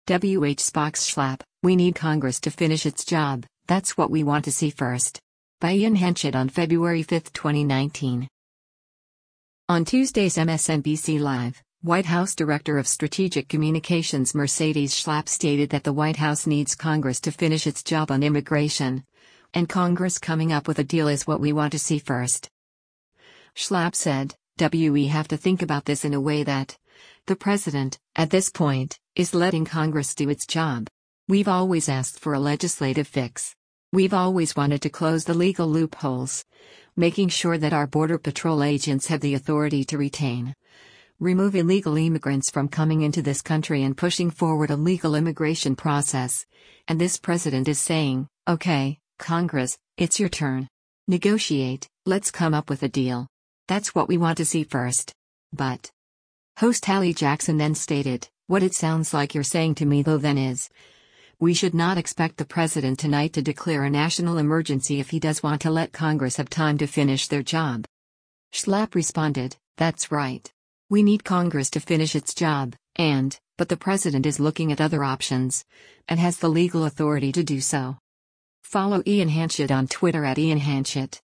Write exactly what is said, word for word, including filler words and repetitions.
W H Spock's Schlapp, we need Congress to finish its job, that's what we want to see first. By Ian Hanchett on February fifth, twenty nineteen. On Tuesday's M S N B C Live, White House Director of Strategic Communications Mercedes Schlapp stated that the White House needs Congress to finish its job on immigration. And Congress coming up with a deal is what we want to see first. Schlapp said, "We have to think about this in a way that the president, at this point, is letting Congress do its job. We've always asked for a legislative fix. We've always wanted to close the legal loopholes, making sure that our Border Patrol agents have the authority to retain, remove illegal immigrants from coming into this country and pushing forward a legal immigration process. And this president is saying, okay, Congress, it's your turn. Negotiate, let's come up with a deal. That's what we want to see first." But host Hallie Jackson then stated, "What it sounds like you're saying to me though then is, we should not expect the president tonight to declare a national emergency if he does want to let Congress have time to finish their job." Schlapp responded, "That's right. We need Congress to finish its job, and, but the president is looking at other options, and has the legal authority to do so." Follow Ian Hanchett on Twitter at Ian Hanchett.